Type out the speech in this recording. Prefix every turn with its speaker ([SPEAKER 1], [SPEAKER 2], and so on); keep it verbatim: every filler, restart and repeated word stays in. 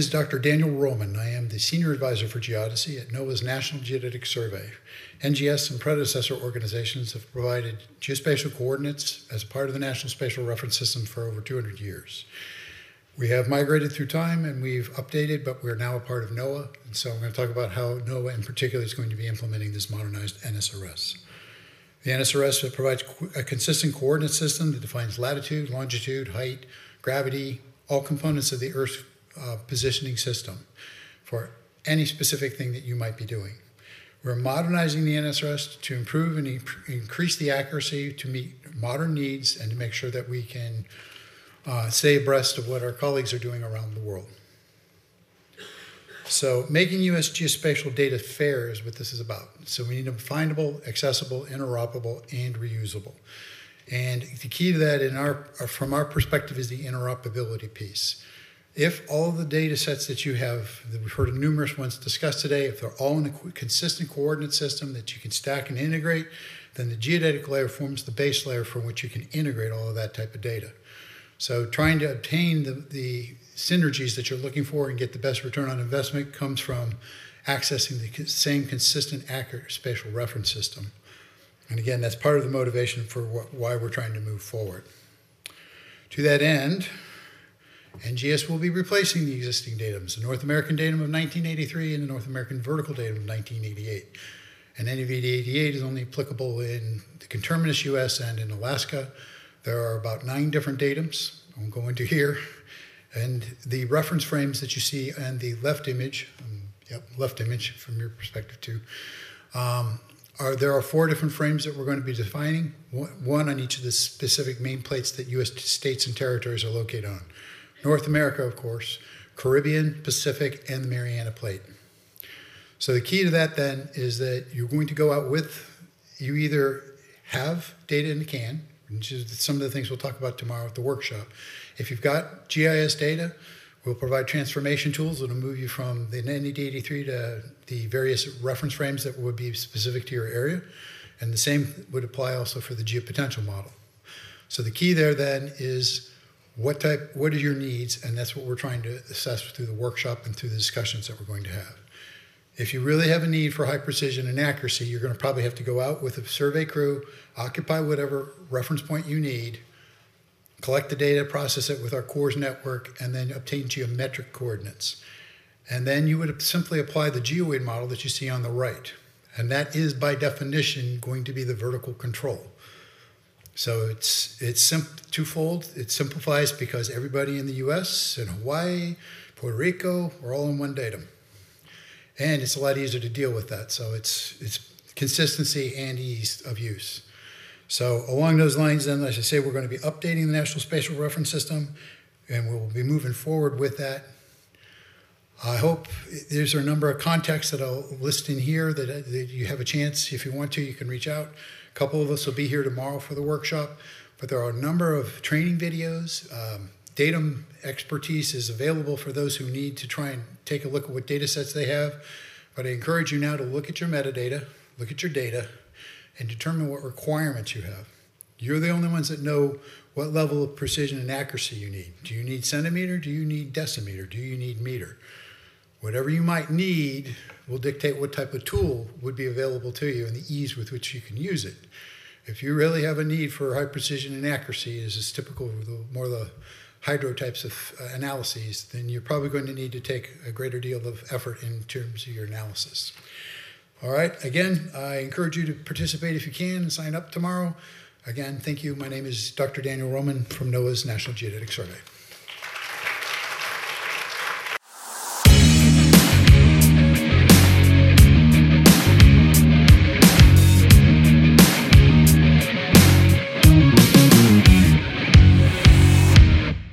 [SPEAKER 1] is Doctor Daniel Roman. I am the Senior Advisor for Geodesy at NOAA's National Geodetic Survey. N G S and predecessor organizations have provided geospatial coordinates as a part of the National Spatial Reference System for over two hundred years. We have migrated through time and we've updated, but we're now a part of NOAA. And so I'm going to talk about how NOAA in particular is going to be implementing this modernized N S R S. The N S R S provides a consistent coordinate system that defines latitude, longitude, height, gravity, all components of the Earth's uh, positioning system for any specific thing that you might be doing. We're modernizing the N S R S to improve and increase the accuracy to meet modern needs and to make sure that we can uh, stay abreast of what our colleagues are doing around the world. So making U S geospatial data fair is what this is about. So we need them findable, accessible, interoperable, and reusable. And the key to that in our, from our perspective is the interoperability piece. If all of the data sets that you have, that we've heard of numerous ones discussed today, if they're all in a consistent coordinate system that you can stack and integrate, then the geodetic layer forms the base layer from which you can integrate all of that type of data. So trying to obtain the, the synergies that you're looking for and get the best return on investment comes from accessing the same consistent, accurate spatial reference system. And again, that's part of the motivation for what, why we're trying to move forward. To that end, N G S will be replacing the existing datums, the North American datum of nineteen eighty-three and the North American vertical datum of nineteen eighty-eight. And N V D eighty-eight is only applicable in the conterminous U S and in Alaska. There are about nine different datums. I won't go into here. And the reference frames that you see on the left image, um, yep, left image from your perspective too, um, are there are four different frames that we're going to be defining, one on each of the specific main plates that U S states and territories are located on. North America, of course, Caribbean, Pacific, and the Mariana Plate. So the key to that then is that you're going to go out with, you either have data in the can, which is some of the things we'll talk about tomorrow at the workshop. If you've got G I S data, we'll provide transformation tools that'll move you from the N V D eighty-three to the various reference frames that would be specific to your area. And the same would apply also for the geopotential model. So the key there then is what type, what are your needs? And that's what we're trying to assess through the workshop and through the discussions that we're going to have. If you really have a need for high precision and accuracy, you're going to probably have to go out with a survey crew, occupy whatever reference point you need, collect the data, process it with our CORS network, and then obtain geometric coordinates. And then you would simply apply the GeoWave model that you see on the right. And that is, by definition, going to be the vertical control. So it's, it's sim twofold. It simplifies because everybody in the U S and Hawaii, Puerto Rico, are all in one datum. And it's a lot easier to deal with that. So it's, it's consistency and ease of use. So along those lines, then, as I say, we're going to be updating the National Spatial Reference System, and we'll be moving forward with that. I hope there's a number of contacts that I'll list in here that, that you have a chance, if you want to, you can reach out. A couple of us will be here tomorrow for the workshop, but there are a number of training videos. Um, datum expertise is available for those who need to try and take a look at what data sets they have. But I encourage you now to look at your metadata, look at your data, and determine what requirements you have. You're the only ones that know what level of precision and accuracy you need. Do you need centimeter? Do you need decimeter? Do you need meter? Whatever you might need will dictate what type of tool would be available to you and the ease with which you can use it. If you really have a need for high precision and accuracy, as is typical of the more the hydro types of uh, analyses, then you're probably going to need to take a greater deal of effort in terms of your analysis. All right, again, I encourage you to participate if you can and sign up tomorrow. Again, thank you. My name is Doctor Daniel Roman from NOAA's National Geodetic Survey.